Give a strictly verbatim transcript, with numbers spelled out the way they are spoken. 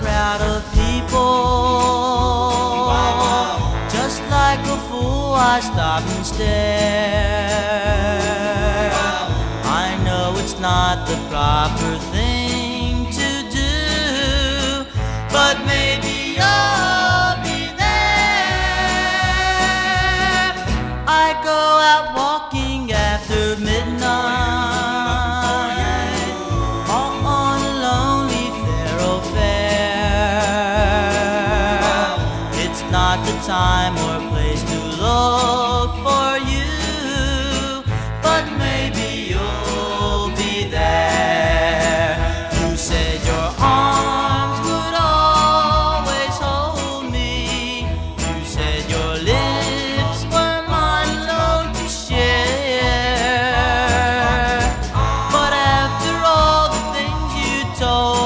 crowd of people. Just like a fool, I stop and stare. I know it's not the proper thing to do, but maybe you'll be there. I go out walking after midnight, all on a lonely thoroughfare. It's not the time or place to look for you, but maybe you'll be there. You said your arms would always hold me. You said your lips were mine alone to share. But after all the things you told